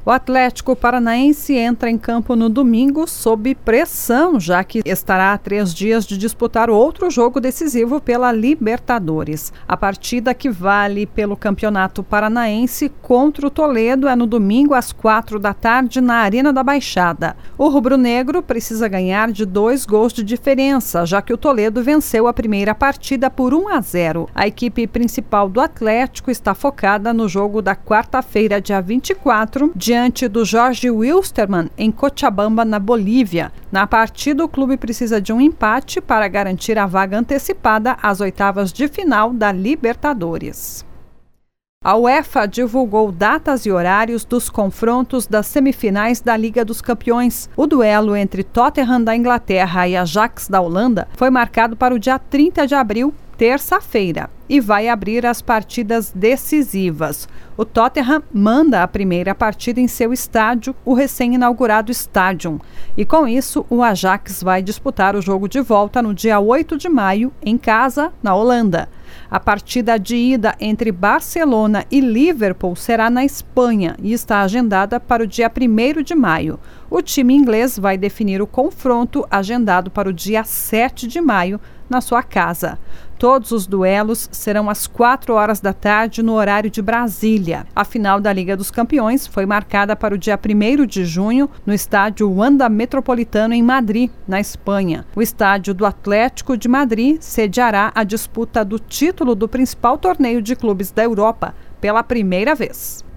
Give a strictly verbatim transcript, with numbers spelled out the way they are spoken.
O Atlético Paranaense entra em campo no domingo sob pressão, já que estará a três dias de disputar outro jogo decisivo pela Libertadores. A partida que vale pelo Campeonato Paranaense contra o Toledo é no domingo às quatro da tarde na Arena da Baixada. O rubro-negro precisa ganhar de dois gols de diferença, já que o Toledo venceu a primeira partida por um a zero. A equipe principal do Atlético está focada no jogo da quarta-feira, dia vinte e quatro, de diante do Jorge Wilstermann, em Cochabamba, na Bolívia. Na partida, o clube precisa de um empate para garantir a vaga antecipada às oitavas de final da Libertadores. A UEFA divulgou datas e horários dos confrontos das semifinais da Liga dos Campeões. O duelo entre Tottenham da Inglaterra e Ajax da Holanda foi marcado para o dia trinta de abril, terça-feira, e vai abrir as partidas decisivas. O Tottenham manda a primeira partida em seu estádio, o recém-inaugurado Stadium, e com isso o Ajax vai disputar o jogo de volta no dia oito de maio, em casa, na Holanda. A partida de ida entre Barcelona e Liverpool será na Espanha e está agendada para o dia primeiro de maio. O time inglês vai definir o confronto agendado para o dia sete de maio, na sua casa. Todos os duelos serão às quatro horas da tarde no horário de Brasília. A final da Liga dos Campeões foi marcada para o dia primeiro de junho no estádio Wanda Metropolitano em Madrid, na Espanha. O estádio do Atlético de Madrid sediará a disputa do título do principal torneio de clubes da Europa pela primeira vez.